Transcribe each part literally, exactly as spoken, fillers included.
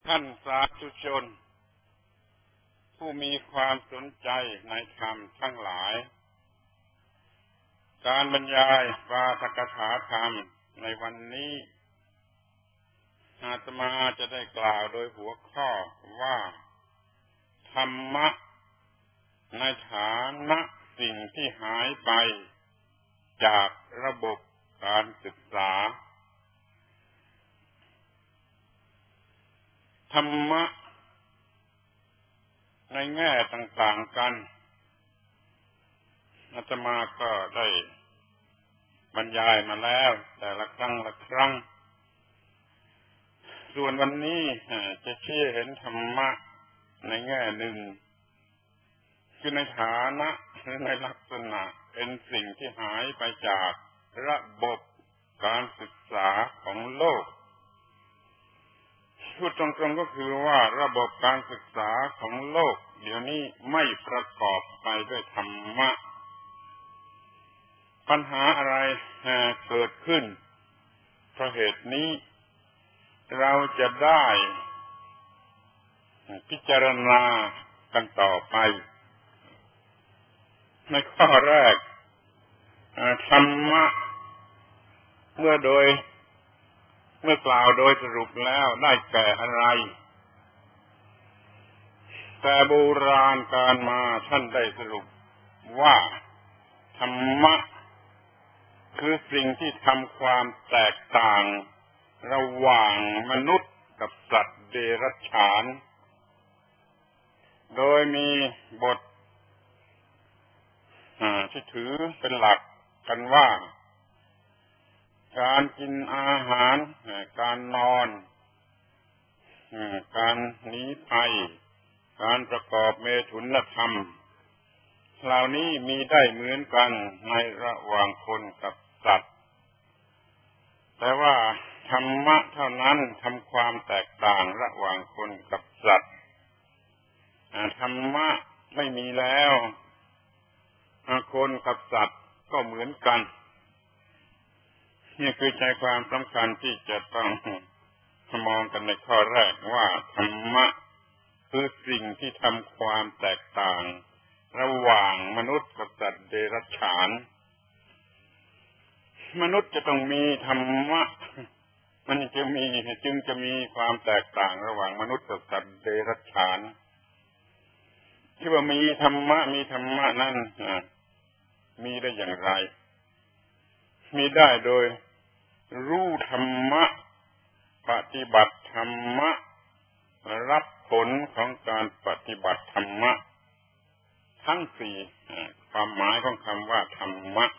ท่านสาธุชนผู้มีความสนใจในธรรมทั้งหลายการบรรยายปาฐกถาธรรมในวันนี้อาตมาจะได้กล่าวโดยหัวข้อว่าธรรมะในฐานะสิ่งที่หายไปจากระบบการศึกษาธรรมะในแง่ต่างๆกันอาตมาก็ได้บรรยายมาแล้วแต่ละครั้งละครั้งส่วนวันนี้จะชี้เห็นธรรมะในแง่หนึ่งคือในฐานะหรือในลักษณะเป็นสิ่งที่หายไปจากระบบการศึกษาของโลกพูดตรงๆก็คือว่าระบบการศึกษาของโลกเดี๋ยวนี้ไม่ประกอบไปด้วยธรรมะปัญหาอะไรเกิดขึ้นเพราะเหตุนี้เราจะได้พิจารณากันต่อไปในข้อแรกธรรมะเมื่อโดยเมื่อกล่าวโดยสรุปแล้วได้แก่อะไรแต่โบราณการมาท่านได้สรุปว่าธรรมะคือสิ่งที่ทำความแตกต่างระหว่างมนุษย์กับสัตว์เดรัจฉานโดยมีบทที่ถือเป็นหลักกันว่าการกินอาหารการนอนการหนีภัยการประกอบเมถุนธรรมเหล่านี้มีได้เหมือนกันในระหว่างคนกับสัตว์แต่ว่าธรรมะเท่านั้นทำความแตกต่างระหว่างคนกับสัตว์ธรรมะไม่มีแล้วคนกับสัตว์ก็เหมือนกันนี่คือใจความสำคัญที่จะต้องมองกันในข้อแรกว่าธรรมะคือสิ่งที่ทำความแตกต่างระหว่างมนุษย์กับสัตว์เดรัจฉานมนุษย์จะต้องมีธรรมะมันจะมีจึงจะมีความแตกต่างระหว่างมนุษย์กับสัตว์เดรัจฉานที่ว่ามีธรรมะมีธรรมะนั้นมีได้อย่างไรมีได้โดยรู้ธรรมะปฏิบัติธรรมะรับผลของการปฏิบัติธรรมะทั้งสี่ความหมายของคำว่าธรรมะ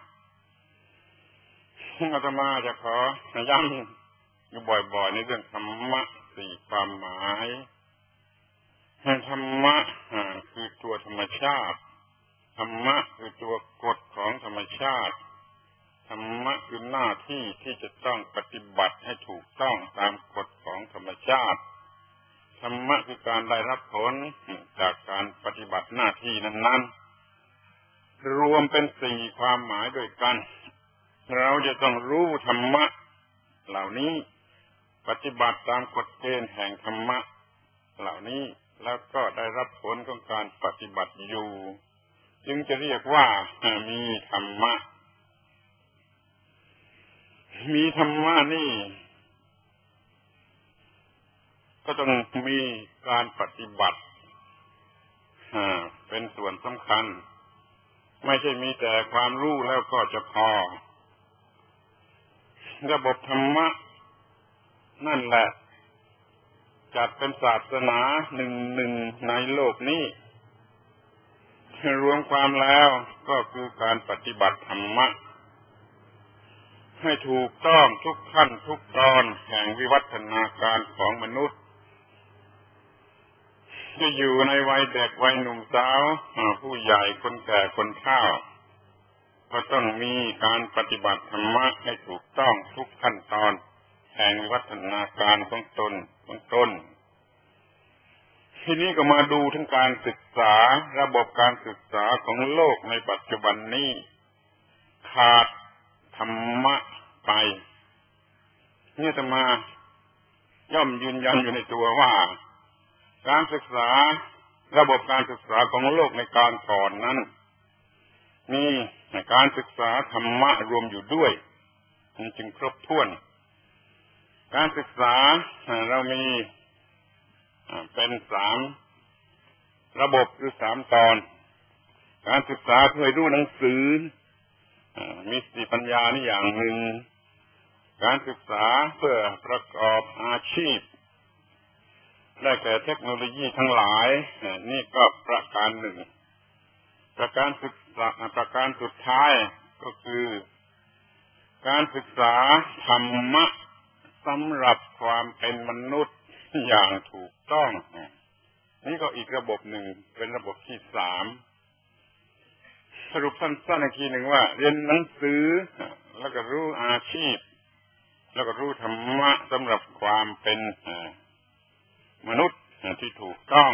อาตมาจะขอย้ำอยู่บ่อยๆในเรื่องธรรมะสี่ความหมายธรรมะคือตัวธรรมชาติธรรมะคือตัวกฎของธรรมชาติธรรมะคือหน้าที่ที่จะต้องปฏิบัติให้ถูกต้องตามกฎของธรรมชาติธรรมะคือการได้รับผลจากการปฏิบัติหน้าที่นั้นๆรวมเป็นสี่ความหมายด้วยกันเราจะต้องรู้ธรรมะเหล่านี้ปฏิบัติตามกฎเกณฑ์แห่งธรรมะเหล่านี้แล้วก็ได้รับผลของการปฏิบัติอยู่จึงจะเรียกว่ามีธรรมะมีธรรมะนี่ก็ต้องมีการปฏิบัติเป็นส่วนสำคัญไม่ใช่มีแต่ความรู้แล้วก็จะพอระบบธรรมะนั่นแหละจัดเป็นศาสนาหนึ่งหนึ่งในโลกนี้รวมความแล้วก็คือการปฏิบัติธรรมะให้ถูกต้องทุกขั้นทุกตอนแห่งวิวัฒนาการของมนุษย์จะอยู่ในวัยเด็กวัยหนุ่มสาวผู้ใหญ่คนแก่คนเฒ่าก็ต้องมีการปฏิบัติธรรมะให้ถูกต้องทุกขั้นตอนแห่งวิวัฒนาการของตนของตนทีนี้ก็มาดูถึงการศึกษาระบบการศึกษาของโลกในปัจจุบันนี้ขาดธรรมะไปนี่จะมาย่อมยืนยันอยู่ในตัวว่าการศึกษาระบบการศึกษาของโลกในการก่อนนั้นมีการศึกษาธรรมะรวมอยู่ด้วยมันจึงครบถ้วนการศึกษาเรามีเป็นสามระบบหรือสามตอนการศึกษาเพื่อรู้หนังสือมีสติปัญญานี่อย่างหนึ่งการศึกษาเพื่อประกอบอาชีพได้แก่เทคโนโลยีทั้งหลายนี่ก็ประการหนึ่งประการศึกษาประการสุดท้ายก็คือการศึกษาธรรมะสำหรับความเป็นมนุษย์อย่างถูกต้องนี่ก็อีกระบบหนึ่งเป็นระบบที่สามสรุปสั้นๆอีกทีหนึ่งว่าเรียนหนังสือแล้วก็รู้อาชีพแล้วก็รู้ธรรมะสำหรับความเป็นมนุษย์ที่ถูกต้อง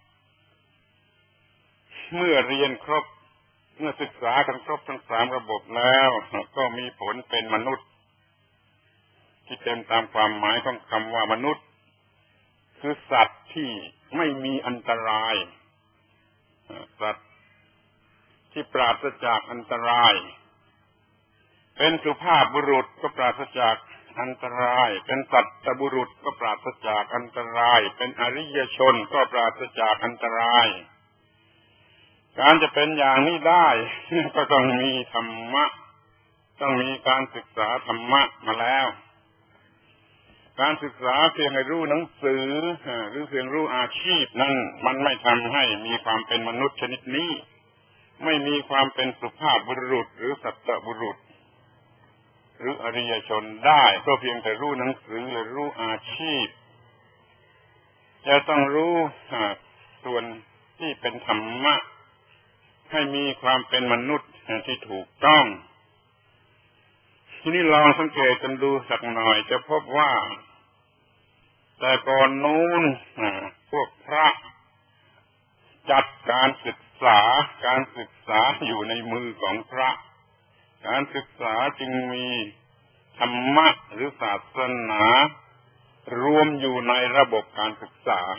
เมื่อเรียนครบเมื่อศึกษากันครบทั้งสามระบบแล้วก็มีผลเป็นมนุษย์ที่เต็มตามความหมายของคำว่ามนุษย์คือสัตว์ที่ไม่มีอันตรายสัตว์ที่ปราศจากอันตรายเป็นสุภาพบุรุษก็ปราศจากอันตรายเป็นสัตตบุรุษก็ปราศจากอันตรายเป็นอริยชนก็ปราศจากอันตรายการจะเป็นอย่างนี้ได้ก็ต้องมีธรรมะต้องมีการศึกษาธรรมะมาแล้วการศึกษาเพียงให้รู้หนังสือหรือเพียงรู้อาชีพนั้นมันไม่ทำให้มีความเป็นมนุษย์ชนิดนี้ไม่มีความเป็นสุภาพบุรุษหรือสัตตบุรุษหรืออริยชนได้ก็เพียงแต่รู้หนังสือหรือรู้อาชีพจะต้องรู้ส่วนที่เป็นธรรมะให้มีความเป็นมนุษย์ที่ถูกต้องทีนี้ลองสังเกตกันดูสักหน่อยจะพบว่าแต่ก่อนนู้นพวกพระจัดการศึกษาการศึกษาอยู่ในมือของพระการศึกษาจึงมีธรรมะหรือศาสนารวมอยู่ในระบบการศึกษา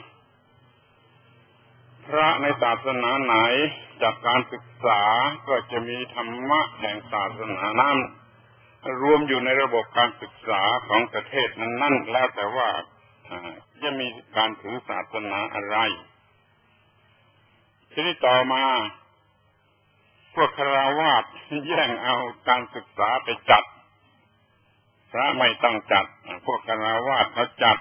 พระในศาสนาไหนจากการศึกษาก็จะมีธรรมะแห่งศาสนานั้นรวมอยู่ในระบบการศึกษาของประเทศนั้นๆแล้วแต่ว่าจะมีการถือศาสนาอะไรทีนี้ต่อมาพวกฆราวาสแย่งเอาการศึกษาไปจัดพระไม่ต้องจัดพวกฆราวาสเขาจัด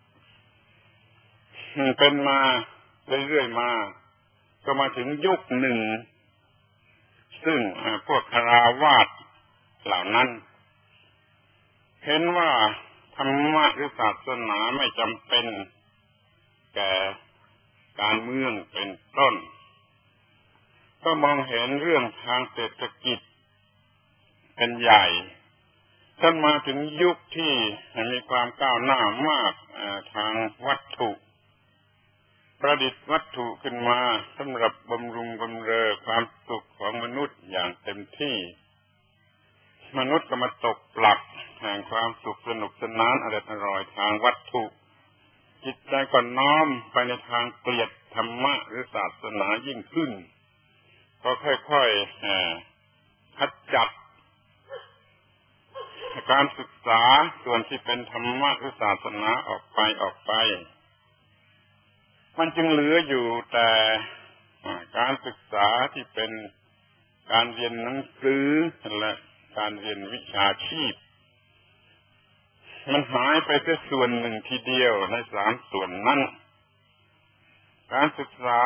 เป็นมาเรื่อยๆมาก็มาถึงยุคหนึ่งซึ่งพวกฆราวาสเหล่านั้นเห็นว่าธรรมะหรือศาสนาไม่จำเป็นแก่การเมืองเป็นต้นก็มองเห็นเรื่องทางเศรษฐกิจเป็นใหญ่จนมาถึงยุคที่มีความก้าวหน้ามากทางวัตถุประดิษฐ์วัตถุขึ้นมาสำหรับบำรุงบำเรอความสุขของมนุษย์อย่างเต็มที่มนุษย์ก็มาตกปลักแห่งความสุขสนุกสนานอร่อยอร่อยทางวัตถุจิตใจก็น้อมไปในทางเกลียดธรรมะหรือศาสนายิ่งขึ้นก็ค่อยๆขจัดการศึกษาส่วนที่เป็นธรรมะหรือศาสนาออกไปออกไปมันจึงเหลืออยู่แต่การศึกษาที่เป็นการเรียนหนังสือและการเรียนวิชาชีพมันหายไปแค่ส่วนหนึ่งทีเดียวในสามส่วนนั้นการศึกษา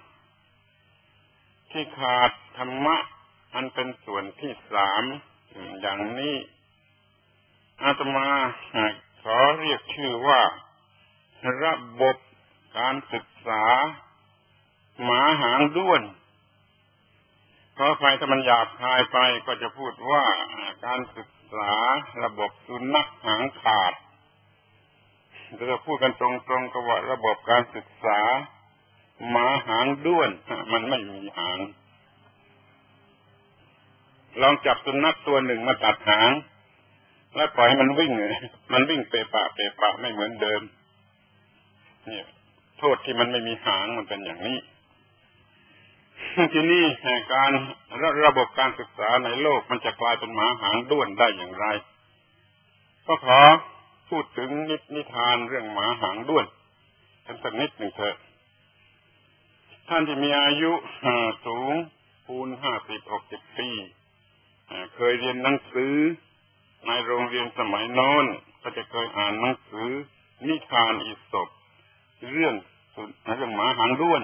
ที่ขาดธรรมะอันเป็นส่วนที่สามอย่างนี้อาตมาขอเรียกชื่อว่าระบบการศึกษาหมาหางด้วนขออภัยถ้ามันหยาบคายไปก็จะพูดว่าการศึกษาระบบสุนัขหางขาดถ้าพูดกันตรงๆก็ว่าระบบการศึกษาหมาหางด้วนมันไม่มีหางลองจับสุนัขตัวหนึ่งมาตัดหางแล้วปล่อยให้มันวิ่งมันวิ่งเปะปะเปะปะไม่เหมือนเดิมเนี่ยโทษที่มันไม่มีหางมันเป็นอย่างนี้ที่นี่การระระบบการศึกษาในโลกมันจะกลายเป็นหมาหางด้วนได้อย่างไรก็ขอพูดถึงนินิทานเรื่องหมาหางด้วนกันสักนิดหนึ่งเถอะท่านที่มีอายุสูงปูนห้าสิบหกสิบปีเคยเรียนหนังสือในโรงเรียนสมัยโน้นก็จะเคยอ่านหนังสือนิทานอีสปเรื่องเรื่องหมาหางด้วน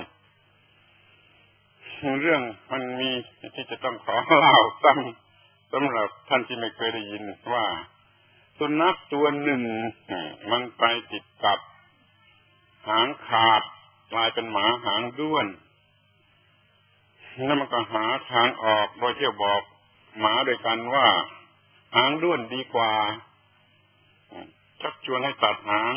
เรื่องมันมีที่จะต้องขอเล่าซ้ำสำหรับท่านที่ไม่เคยได้ยินว่าสุนัขตัวหนึ่งมันไปติดกับหางขาดกลายเป็นหมาหางด้วนแล้วมันก็หาทางออกโดยเที่ยวบอกหมาด้วยกันว่าหางด้วนดีกว่าชักชวนให้ตัดหาง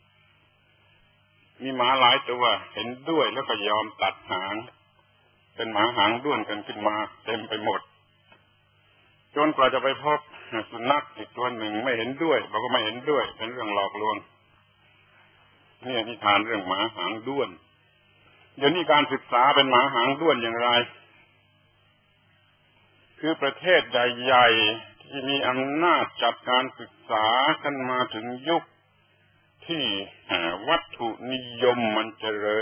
มีหมาหลายตัวเห็นด้วยแล้วก็ยอมตัดหางเป็นหมาหางด้วนกันขึ้นมาเต็มไปหมดจนกว่าจะไปพบสุนัขอีกตัวหนึ่งไม่เห็นด้วยบอกว่าไม่เห็นด้วยเป็นเรื่องหลอกลวงนี่นิทานเรื่องหมาหางด้วนเดี๋ยวนี้การศึกษาเป็นหมาหางด้วนอย่างไรคือประเทศใหญ่ๆที่มีอำนาจจัดการศึกษากันมาถึงยุคที่วัตถุนิยมมันเจริญ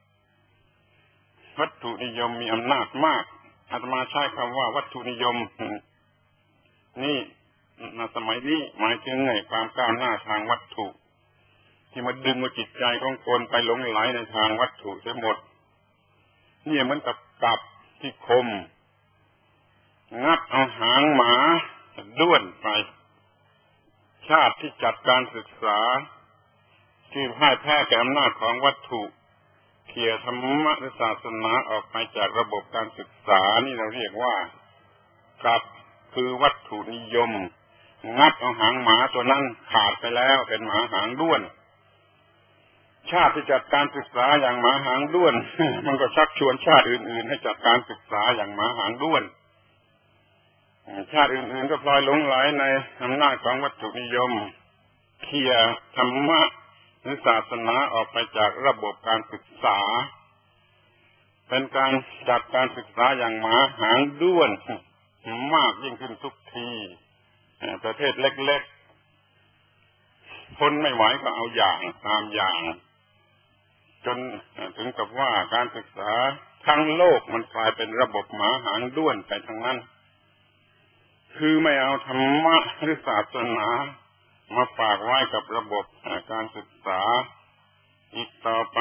วัตถุนิยมมีอำนาจมากอาตมาใช้คำว่าวัตถุนิยมนี่ในสมัยนี้หมายถึงไงความก้าวหน้าทางวัตถุที่มาดึงจิตใจของคนไปหลงไหลในทางวัตถุเสียหมดนี่เหมือนกับกับที่คมงับเอาหางหมาด้วนไปชาติที่จัดการศึกษาที่พ่ายแพ้แก่อำนาจของวัตถุเขี่ยธรรมะหรือศาสนาออกไปจากระบบการศึกษานี่เราเรียกว่ากับคือวัตถุนิยมงับเอาหางหมาตัวนั้นขาดไปแล้วเป็นหมาหางด้วนชาติที่จัดการศึกษาอย่างหมาหางด้วน มันก็ชักชวนชาติอื่นๆให้จัดการศึกษาอย่างหมาหางด้วนชาติอื่นๆก็พลอยหลงไหลในอำนาจของวัตถุนิยมเขี่ยธรรมะหรือศาสนาออกไปจากระบบการศึกษาเป็นการจัดการศึกษาอย่างหมาหางด้วนมากยิ่งขึ้นทุกทีประเทศเล็กๆทนไม่ไหวก็เอาอย่างตามอย่างจนถึงกับว่าการศึกษาทั้งโลกมันกลายเป็นระบบหมาหางด้วนไปทั้งนั้นคือไม่เอาธรรมะหรือศาสนามาฝากไว้กับระบบการศึกษาอีกต่อไป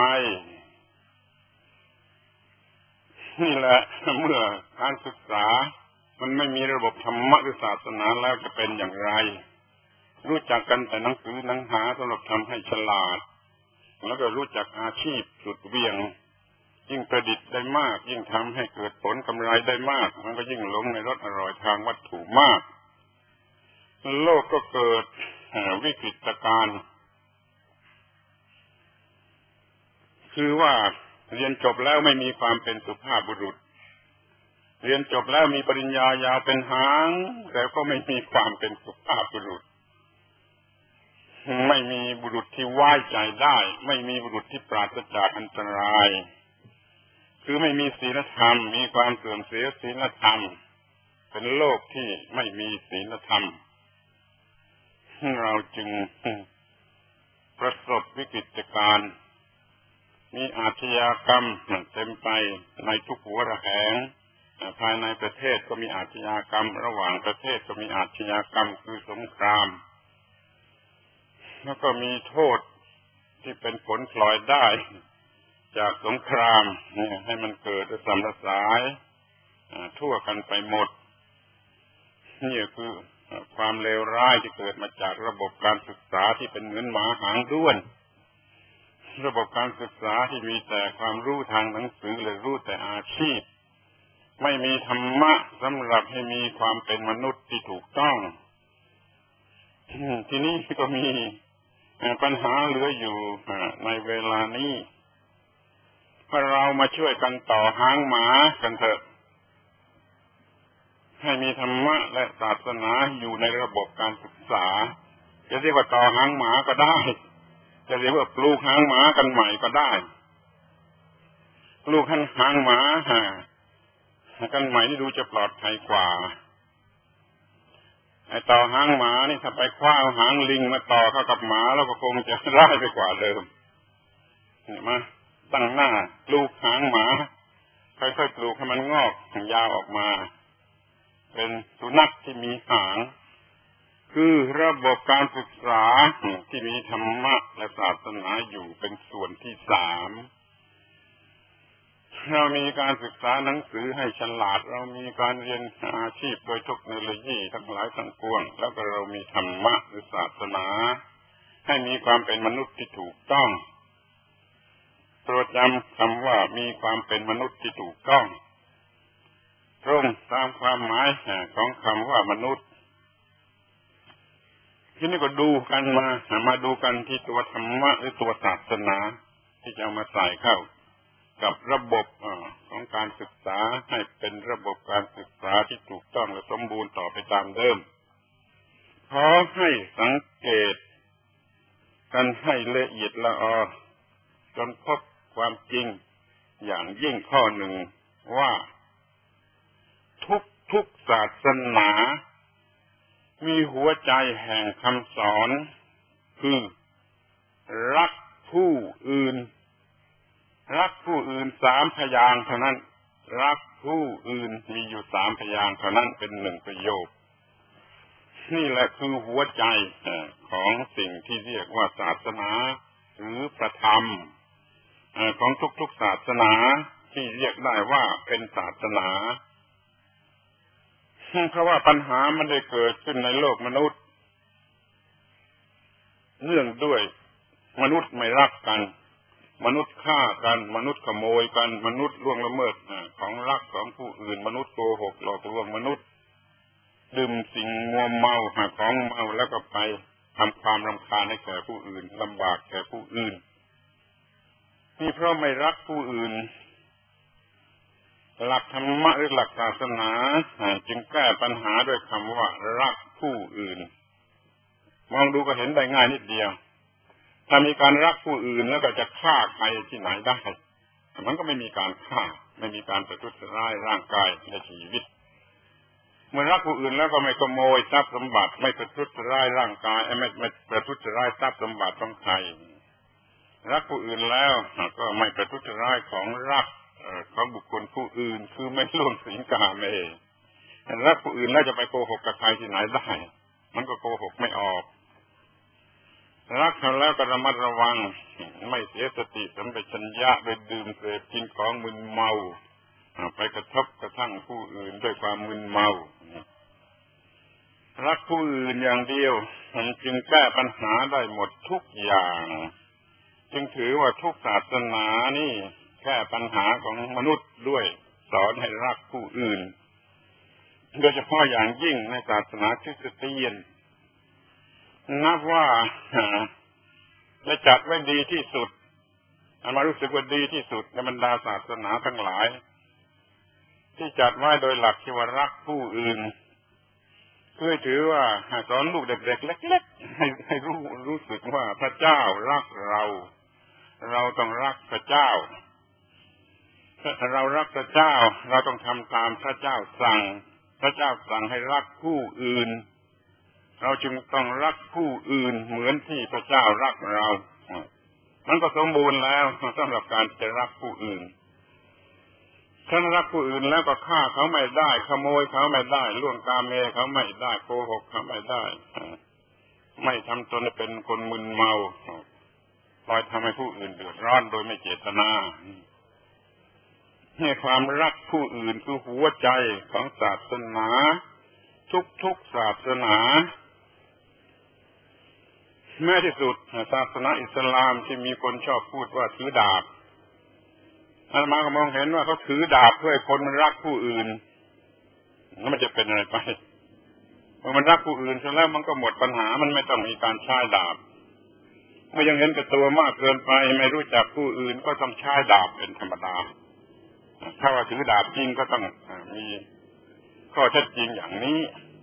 นี่แหละเมื่อการศึกษามันไม่มีระบบธรรมะหรือศาสนาแล้วจะเป็นอย่างไรรู้จักกันแต่หนังสือหนังหาสำหรับทำให้ฉลาดแล้วก็รู้จักอาชีพสุดเวียงยิ่งประดิษฐ์ได้มากยิ่งทำให้เกิดผลกำไรได้มากมันก็ยิ่งหลงในรสอร่อยทางวัตถุมากโลกก็เกิดวิกฤตการณ์คือว่าเรียนจบแล้วไม่มีความเป็นสุภาพบุรุษเรียนจบแล้วมีปริญญายาวเป็นหางแต่ก็ไม่มีความเป็นสุภาพบุรุษไม่มีบุรุษที่ไว้ใจได้ไม่มีบุรุษที่ปราศจากอันตรายคือไม่มีศีลธรรมมีความเสื่อมเสียศีลธรรมเป็นโลกที่ไม่มีศีลธรรมเราจึงประสบวิกฤตการณ์มีอาชญากรรมเต็มไปในทุกหัวระแหงภายในประเทศก็มีอาชญากรรมระหว่างประเทศก็มีอาชญากรรมคือสงครามแล้วก็มีโทษที่เป็นผลพลอยได้จากสงครามเนี่ยให้มันเกิดสำระสายทั่วกันไปหมดนี่คือความเลวร้ายที่เกิดมาจากระบบการศึกษาที่เป็นเหมือนหมาหางด้วนระบบการศึกษาที่มีแต่ความรู้ทางหนังสือหรือรู้แต่อาชีพไม่มีธรรมะสำหรับให้มีความเป็นมนุษย์ที่ถูกต้องทีนี้ก็มีปัญหาเหลืออยู่ในเวลานี้พวกเรามาช่วยกันต่อหางหมากันเถอะให้มีธรรมะและศาสนาอยู่ในระบบการศึกษาจะเรียกว่าต่อหางหมาก็ได้จะเรียกว่าปลูกหางหมากันใหม่ก็ได้ปลูกหางหมากันใหม่นี่ดูจะปลอดภัยกว่าไอ้ต่อหางหมานี่ถ้าไปคว้าหางลิงมาต่อเข้ากับหมาแล้วก็คงจะร้ายไปกว่าเดิมนี่มาตั้งหน้าปลูกหางหมาค่อยๆปลูกให้มันงอกยาวออกมาเป็นสุนัขที่มีหางคือระบบการศึกษาที่มีธรรมะและศาสนาอยู่เป็นส่วนที่สามเรามีการศึกษาหนังสือให้ฉลาดเรามีการเรียนอาชีพโดยเทคโนโลยีทั้งหลายทั้งปวงแล้วก็เรามีธรรมะหรือศาสนาให้มีความเป็นมนุษย์ที่ถูกต้องโปรดจำคำว่ามีความเป็นมนุษย์ที่ถูกต้องตรงตามความหมายของคำว่ามนุษย์ทีนี้ก็ดูกันมามาดูกันที่ตัวธรรมะหรือตัวศาสนาที่จะเอามาใส่เข้ากับระบบของการศึกษาให้เป็นระบบการศึกษาที่ถูกต้องและสมบูรณ์ต่อไปตามเดิมขอให้สังเกตกันให้ละเอียดละออจนพบความจริงอย่างยิ่งข้อหนึ่งว่าทุกทุกศาสนามีหัวใจแห่งคำสอนคือรักผู้อื่นรักผู้อื่นสามพยางค์เท่านั้นรักผู้อื่นมีอยู่สามพยางค์เท่านั้นเป็นหนึ่งประโยคนี่แหละคือหัวใจของสิ่งที่เรียกว่าศาสนาหรือประธรรมของทุกๆศาสนาที่เรียกได้ว่าเป็นศาสนาเพราะว่าปัญหามันได้เกิดขึ้นในโลกมนุษย์เนื่องด้วยมนุษย์ไม่รักกันมนุษย์ฆ่ากันมนุษย์ขโมยกันมนุษย์ล่วงละเมิดของรักของผู้อื่นมนุษย์โกหกหลอกลวงมนุษย์ดื่มสิ่งมัวเมาหาของเมาแล้วก็ไปทำความรำคาญให้แก่ผู้อื่นลำบากแก่ผู้อื่นนี่เพราะไม่รักผู้อื่นหลักธรรมะหรือหลักศาสนาจึงแก้ปัญหาด้วยคำว่ารักผู้อื่นมองดูก็เห็นได้ง่ายนิดเดียวถ้ามีการรักผู้อื่นแล้วก็จะฆ่าใครที่ไหนได้มันก็ไม่มีการฆ่าไม่มีการประทุษร้ายร่างกายและชีวิตเมื่อรักผู้อื่นแล้วก็ไม่ขโมยทรัพย์สมบัติไม่ประทุษร้ายร่างกายไม่ไม่ประทุษร้ายทรัพย์สมบัติของใครรักผู้อื่นแล้วก็ไม่ประทุษร้ายของรักของบุคคลผู้อื่นคือไม่ล่วงสิงกาเมรักผู้อื่นแล้วจะไปโกหกกับใครที่ไหนได้มันก็โกหกไม่ออกรักเขาแล้วก็ระมัดระวังไม่เสียสติสัมปชัญญะโดยดื่มเสพกินของมึนเมาไปกระทบกระทั่งผู้อื่นด้วยความมึนเมารักผู้อื่นอย่างเดียวมันจึงแก้ปัญหาได้หมดทุกอย่างจึงถือว่าทุกศาสนานี่แก้ปัญหาของมนุษย์ด้วยสอนให้รักผู้อื่นโดยเฉพาะอย่างยิ่งในศาสนาคริสเตียนนับว่าได้จัดไว้ดีที่สุดอามารู้สึกว่าดีที่สุดในบรรดาศาสนาทั้งหลายที่จัดไว้โดยหลักที่ว่ารักผู้อื่นคือถือว่าสอนลูกเด็กๆเล็กๆให้ให้รู้รู้สึกว่าพระเจ้ารักเราเราต้องรักพระเจ้าถ้าเรารักพระเจ้าเราต้องทำตามพระเจ้าสั่งพระเจ้าสั่งให้รักผู้อื่นเราจึงต้องรักผู้อื่นเหมือนที่พระเจ้ารักเรามันก็สมบูรณ์แล้วสำหรับการจะรักผู้อื่นถ้ารักผู้อื่นแล้วก็ฆ่าเขาไม่ได้ขโมยเขาไม่ได้ล่วงกาเมเขาไม่ได้โกหกเขาไม่ได้ไม่ทำตนเป็นคนมึนเมาปล่อยทำให้ผู้อื่นเดือดร้อนโดยไม่เจตนาให้ความรักผู้อื่นคือหัวใจของศาสนาทุกๆศาสนาแม้ที่สุดศาสนาอิสลามที่มีคนชอบพูดว่าถือดาบอาตมาก็มองเห็นว่าเขาถือดาบเพื่อให้คนมันรักผู้อื่นแล้วมันจะเป็นอะไรไปเมื่อมันรักผู้อื่นเสร็จแล้วมันก็หมดปัญหามันไม่ต้องมีการใช้ดาบเมื่อยังเห็นแต่ตัวมากเกินไปไม่รู้จักผู้อื่นก็ต้องใช้ดาบเป็นธรรมดาถ้าว่าถือดาบจริงก็ต้องมีข้อเท็จจริงอย่างนี้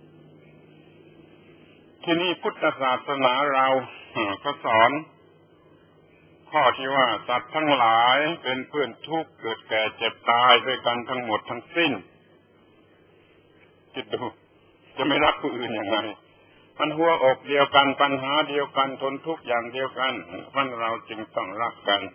ที่นี่พุทธศาสนาเราก็สอนข้อที่ว่าสัตว์ทั้งหลายเป็นเพื่อนทุกข์เกิดแก่เจ็บตายด้วยกันทั้งหมดทั้งสิ้นคิดดูจะไม่รักผู้อื่นยังไงมันหัวอกเดียวกันปัญหาเดียวกันทนทุกข์อย่างเดียวกันเพราะเราจึงต้องรักกัน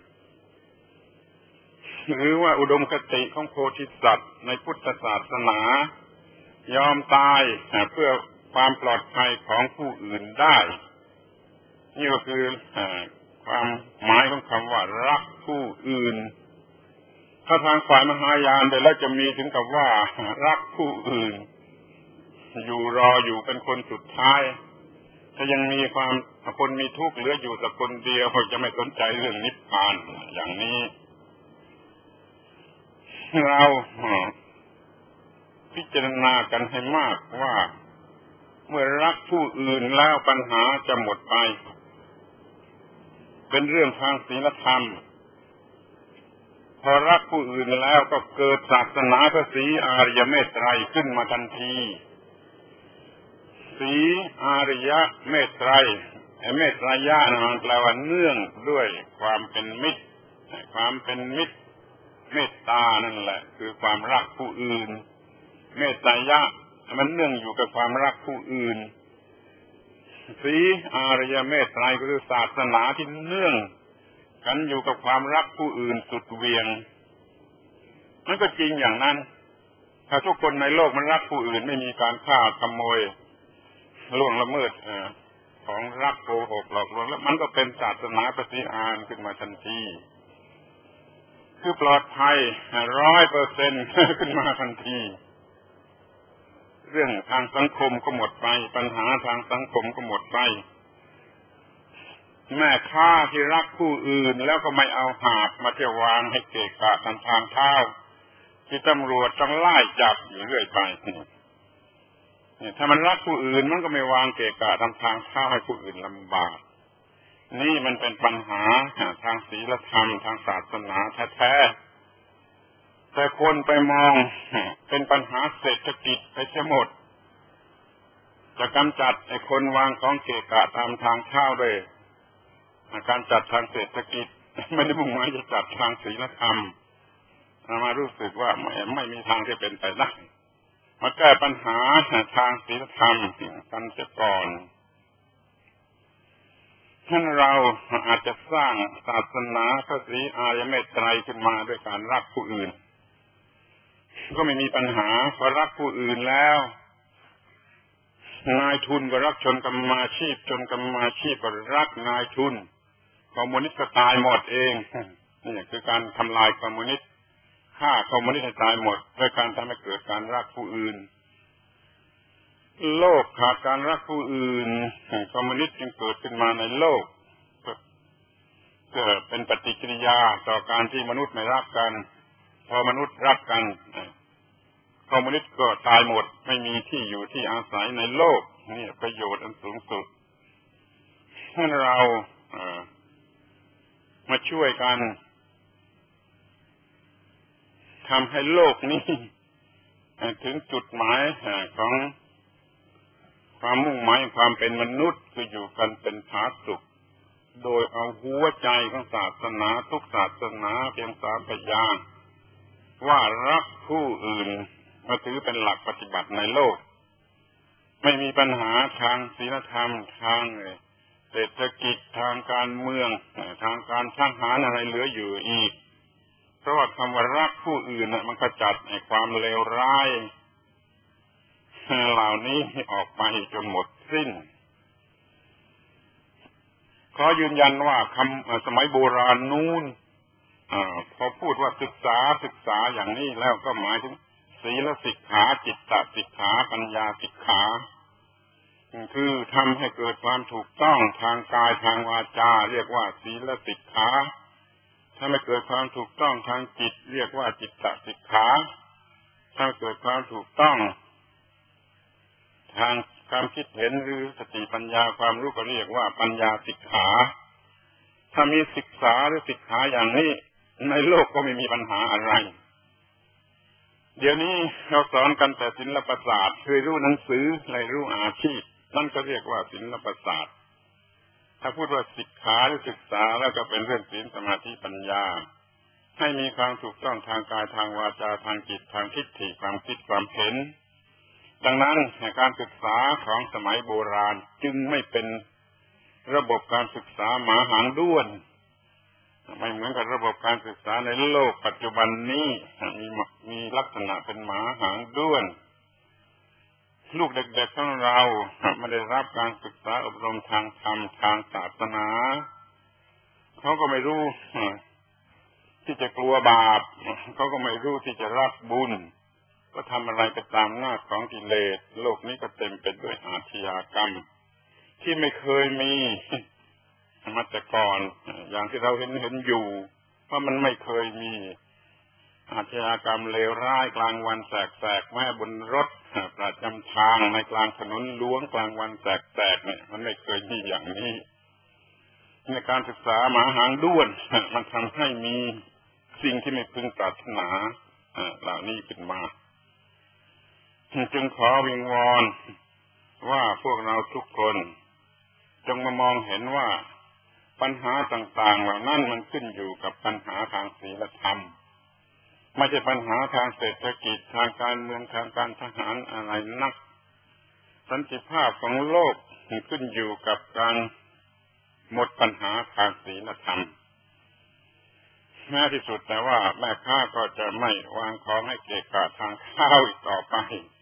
หรือว่าอุดมคติของโพธิสัตว์ในพุทธศาสนายอมตายเพื่อความปลอดภัยของผู้อื่นได้นี่ก็คือความหมายของคำว่ารักผู้อื่นถ้าทางฝ่ายมหายานไปแล้วจะมีถึงกับว่ารักผู้อื่นอยู่รออยู่เป็นคนสุดท้ายถ้ายังมีความคนมีทุกข์เหลืออยู่แต่คนเดียวจะไม่สนใจเรื่องนิพพานอย่างนี้เราพิจารณากันให้มากว่าเมื่อรักผู้อื่นแล้วปัญหาจะหมดไปเป็นเรื่องทางศีลธรรมพอรักผู้อื่นแล้วก็เกิดศาสนาพระศรีอริยเมตไตรขึ้นมาทันทีศรีอริยเมตไตรเมตไตรยะนั่นแปลว่าเนื่องด้วยความเป็นมิตรความเป็นมิตรเมตตานั่นแหละคือความรักผู้อื่นเมตไตรยะมันเนื่องอยู่กับความรักผู้อื่นศรีอริยเมตไตรก็คือศาสนาที่เนื่องกันอยู่กับความรักผู้อื่นสุดเวียงมันก็จริงอย่างนั้นถ้าทุกคนในโลกมันรักผู้อื่นไม่มีการฆ่าขโมยล่วงละเมิดของรักโกหกหลอกลวงแล้วมันก็เป็นศาสนาปฏิอานขึ้นมาทันทีคือปลอดภัยร้อยเปอร์เซ็นต์ขึ้นมาทันทีเรื่องทางสังคมก็หมดไปปัญหาทางสังคมก็หมดไปแม่ค้าที่รักผู้อื่นแล้วก็ไม่เอาหาบมาเที่ยววางให้เกะกะตามทางเท้าที่ตำรวจต้องไล่จับอยู่เรื่อยไปนี่ถ้ามันรักผู้อื่นมันก็ไม่วางเกะกะตามทางเท้าให้ผู้อื่นลำบากนี่มันเป็นปัญหาทางศีลธรรมทางศาสนาแท้ๆแต่คนไปมองเป็นปัญหาเศรษฐกิจไปเสียหมดจะกำจัดไอ้คนวางของเกะกะตามทางเท้าด้วยการจัดทางเศรษฐกิจไม่ได้มุ่งหมายจะจัดทางศีลธรรมมารู้สึกว่าไม่ไม่มีทางที่เป็นไปได้มาแก้ปัญหาทางศีลธรรมกันเสียก่อนท่านเราอาจจะสร้างศาสนาพระศรีอริยเมตไตรขึ้นมาด้วยการรักผู้อื่นก็ไม่มีปัญหาพอรักผู้อื่นแล้วนายทุนก็รักชนกรรมาชีพชนกรรมาชีพก็รักนายทุนคอมมิวนิสต์ก็ตายหมดเองนี่คือการทำลายคอมมิวนิสต์ฆ่าคอมมิวนิสต์ให้ตายหมดด้วยการทำให้เกิดการรักผู้อื่นโลกขาดการรักผู้อื่นคอมมิวนิสต์จึงเกิดขึ้นมาในโลกเกิดเป็นปฏิกิริยาต่อการที่มนุษย์ไม่รักกันพอมนุษย์รักกันคอมมิวนิสต์ก็ตายหมดไม่มีที่อยู่ที่อาศัยในโลกนี่ประโยชน์อันสูงสุดให้เรามาช่วยกันทำให้โลกนี้ถึงจุดหมายของความมุ่งหมายความเป็นมนุษย์คืออยู่กันเป็นผาสุกโดยเอาหัวใจของศาสนาทุกศาสนาเพียงสามพยางค์ว่ารักผู้อื่นมาถือเป็นหลักปฏิบัติในโลกไม่มีปัญหาทางศีลธรรมทางเศรษฐกิจทางการเมืองทางการทหารอะไรเหลืออยู่อีกเพราะว่าคำว่ารักผู้อื่นน่ะมันขจัดไอ้ความเลวร้ายเหล่านี้ออกไปจนหมดสิ้นขอยืนยันว่าคำสมัยโบราณนู้นพอพูดว่าศึกษาศึกษาอย่างนี้แล้วก็หมายถึงศีลสิกขาจิตตสิกขาปัญญาสิกขาคือทำให้เกิดความถูกต้องทางกายทางวาจาเรียกว่าศีลสิกขาถ้าไม่เกิดความถูกต้องทางจิตเรียกว่าจิตตสิกขาถ้าเกิดความถูกต้องทางความคิดเห็นหรือสติปัญญาความรู้ก็เรียกว่าปัญญาสิกขาถ้ามีศึกษาหรือสิกขาอย่างนี้ในโลกก็ไม่มีปัญหาอะไรเดี๋ยวนี้เราสอนกันแต่ศิลปศาสตร์เคยรู้หนังสือเลยรู้อาชีพนั่นก็เรียกว่าศิลปศาสตร์ถ้าพูดว่าศึกษาหรือศึกษาแล้วก็เป็นเรื่องศีลสมาธิปัญญาให้มีความถูกต้องทางกายทางวาจาทางจิตทางทิฏฐิความคิดความเห็นดังนั้นการศึกษาของสมัยโบราณจึงไม่เป็นระบบการศึกษาหมาหางด้วนไม่เหมือนกับระบบการศึกษาในโลกปัจจุบันนี้มีมีลักษณะเป็นหมาหางด้วนลูกเด็กๆของเราไม่ได้รับการศึกษาอบรมทางธรรมทางศาสนาเขาก็ไม่รู้ที่จะกลัวบาปเขาก็ไม่รู้ที่จะรับบุญก็ทำอะไรไปตามหน้าของกิเลสโลกนี้ก็เต็มไปด้วยอาชญากรรมที่ไม่เคยมีมาแต่ก่อนอย่างที่เราเห็นเห็นอยู่เพราะมันไม่เคยมีอาชญากรรมเลวร้ายกลางวันแสกๆแม้บนรถประจำทางในกลางถนนหลวงกลางวันแสกๆเนี่ยมันไม่เคยมีอย่างนี้ในการศึกษาหมาหางด้วนมันทำให้มีสิ่งที่ไม่พึงปรารถนาเหล่านี้ขึ้นมาจึงขอวิงวอนว่าพวกเราทุกคนจงมามองเห็นว่าปัญหาต่างๆเหล่านั้นมันขึ้นอยู่กับปัญหาทางศีลธรรมไม่ใช่ปัญหาทางเศรษฐกิจทางการเมืองทางการทหารอะไรนักสันติภาพของโลกขึ้นอยู่กับการหมดปัญหาทางศีลธรรมแม้ที่สุดแต่ว่าแม่ค้าก็จะไม่วางของให้เกะกะทางข้าวอีกต่อไป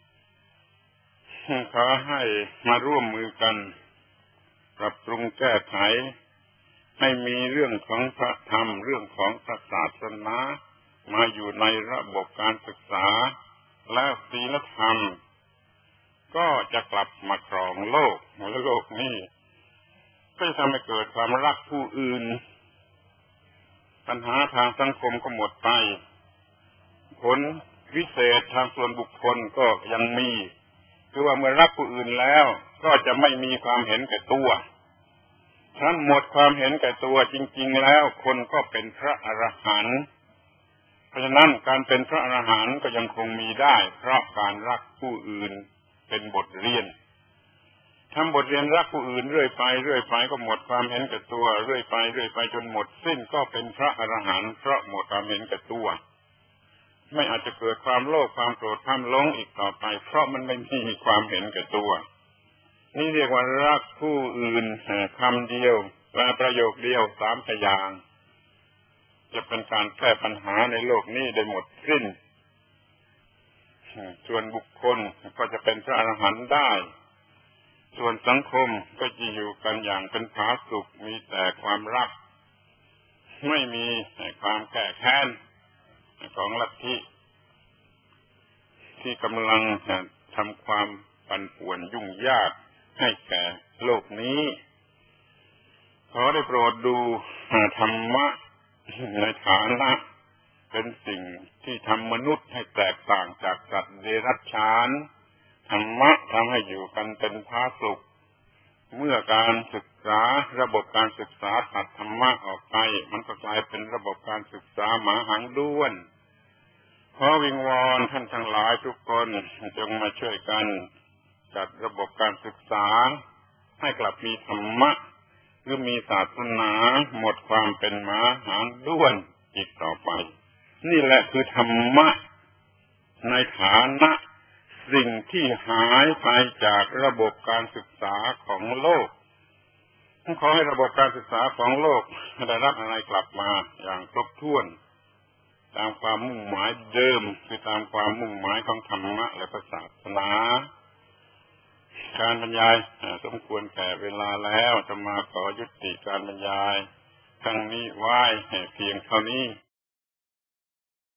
ขอให้มาร่วมมือกันปรับปรุงแก้ไขให้มีเรื่องของพระธรรมเรื่องของพระศาสนามาอยู่ในระบบการศึกษาและศีลธรรมก็จะกลับมาครองโลกและโลกนี้ก็จะทำให้เกิดความรักผู้อื่นปัญหาทางสังคมก็หมดไปผลวิเศษทางส่วนบุคคลก็ยังมีคือว่าเมื่อรักผู้อื่นแล้วก็จะไม่มีความเห็นแก่ตัวท่านหมดความเห็นแก่ตัวจริงๆแล้วคนก็เป็นพระอรหันต์เพราะฉะนั้นการเป็นพระอรหันต์ก็ยังคงมีได้เพราะการรักผู้อื่นเป็นบทเรียนทำบทเรียนรักผู้อื่นเรื่อยไปเรื่อยไปก็หมดความเห็นแก่ตัวเรื่อยไปเรื่อยไปจนหมดสิ้นก็เป็นพระอรหันต์เพราะหมดความเห็นแก่ตัวไม่อาจจะเกิดความโลภความโกรธความหลงอีกต่อไปเพราะมันไม่มีความเห็นแก่ตัวนี่เรียกว่ารักผู้อื่นคำเดียวและประโยคเดียวสามพยางค์จะเป็นการแก้ปัญหาในโลกนี้ได้หมดสิ้นส่วนบุคคลก็จะเป็นพระอรหันต์ได้ส่วนสังคมก็จะอยู่กันอย่างเป็นผาสุกมีแต่ความรักไม่มีความแก้แค้นของลัทธิที่กำลังทำความปั่นป่วนยุ่งยากให้แก่โลกนี้ขอได้โปรดดูธรรมะในฐานะเป็นสิ่งที่ทำมนุษย์ให้แตกต่างจากสัตว์เดรัจฉานธรรมะทำให้อยู่กันเป็นผาสุกเมื่อการศึกษาระบบการศึกษาตัดธรรมะออกไปมันก็กลายเป็นระบบการศึกษาหมาหางด้วนขอวิงวอนท่านทั้งหลายทุกคนจงมาช่วยกันจัดระบบการศึกษาให้กลับมีธรรมะหรือมีศาสนาหมดความเป็นหมาหางด้วนอีกต่อไปนี่แหละคือธรรมะในฐานะสิ่งที่หายไปจากระบบการศึกษาของโลกขอให้ระบบการศึกษาของโลกได้รับอะไรกลับมาอย่างครบถ้วนตามความมุ่งหมายเดิมคือตามความมุ่งหมายของธรรมะและศาสนาการบรรยายสมควรแก่เวลาแล้วจะมาขอยุติการบรรยายครั้งนี้ไว้เพียงเท่านี้